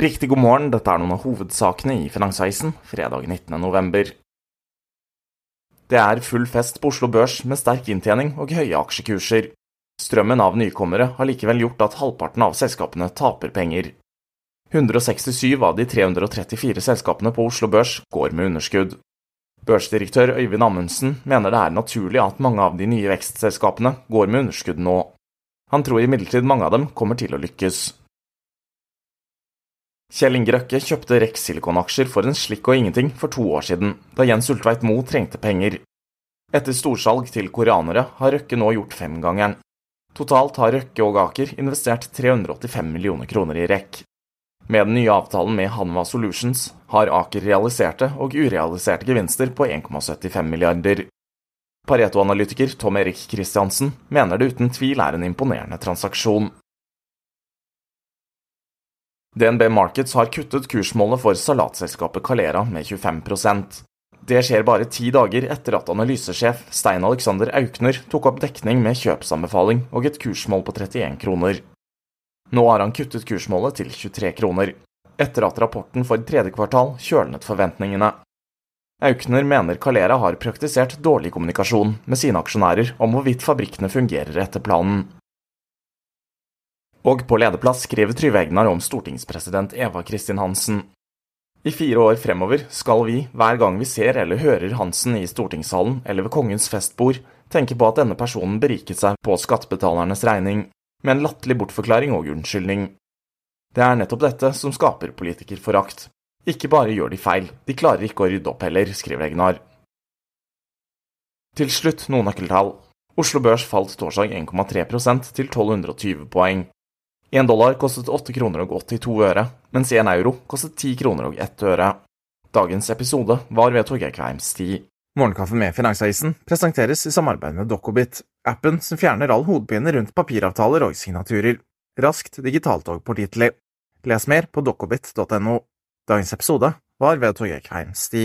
Riktig god morgen, dette noen av hovedsakene i Finansavisen, fredag 19. november. Det full fest på Oslo Børs med sterk inntjening og høye aksjekurser. Strømmen av nykommere har likevel gjort at halvparten av selskapene taper penger. 167 av de 334 selskapene på Oslo Børs går med underskudd. Børsdirektør Øyvind Amundsen mener det naturlig at mange av de nye vekstselskapene går med underskudd nå. Han tror imidlertid mange av dem kommer til å lykkes. Kjell Inge Røkke kjøpte Rex Silicon-aksjer for en slikk og ingenting for 2 år siden, da Jens Ultveit Moe trengte penger. Etter storsalg til koreanere har Røkke nå gjort 5-gangeren. Totalt har Røkke og Aker investert 385 millioner kroner i REC. Med den nye avtalen med Hanwha Solutions har Aker realiserte og urealiserte gevinster på 1,75 milliarder. Pareto-analytiker Tom Erik Kristiansen mener det uten tvil en imponerende transaksjon. DNB Markets har kuttet kursmålet for salatselskapet Kalera med 25%. Det skjer bare 10 dager etter at analysesjef Stein Alexander Aukner tok opp dekning med kjøpsanbefaling og et kursmål på 31 kroner. Nå har han kuttet kursmålet til 23 kroner, etter at rapporten for 3. kvartal kjølnet forventningene. Aukner mener Kalera har praktisert dårlig kommunikasjon med sine aksjonærer om hvorvidt fabrikkene fungerer etter planen. Og på lederplass skriver Trygve Egnar om stortingspresident Eva Kristin Hansen. I 4 år fremover skal vi, hver gang vi ser eller hører Hansen i stortingssalen eller ved kongens festbord, tenke på at denne personen beriket seg på skattebetalernes regning, med en latterlig bortforklaring og unnskyldning. Det nettopp dette som skaper politikerforakt. Ikke bare gjør de feil, de klarer ikke å rydde opp heller, skriver Egnar. Til slutt noen nøkkeltall. Oslo Børs falt torsdag 1,3% til 1220 poeng. $1 kostet 8 kroner og 82 øre, mens €1 kostet 10 kroner og 1 øre. Dagens episode var ved Torgeir Kveims Sti. Morgenkaffe med Finansavisen presenteres i samarbeid med Dokobit, appen som fjerner all hodepine rundt papiravtaler og signaturer. Raskt, digitalt og pålitelig. Les mer på dokobit.no. Dagens episode var ved Torgeir Kveims Sti.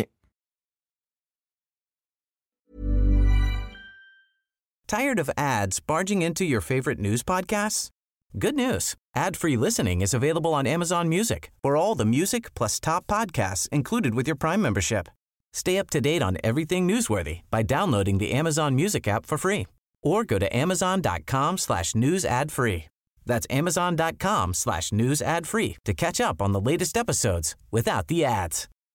Tired of ads barging into your favorite news podcasts? Good news. Ad-free listening is available on Amazon Music for all the music plus top podcasts included with your Prime membership. Stay up to date on everything newsworthy by downloading the Amazon Music app for free or go to amazon.com/news ad free. That's amazon.com/news ad free to catch up on the latest episodes without the ads.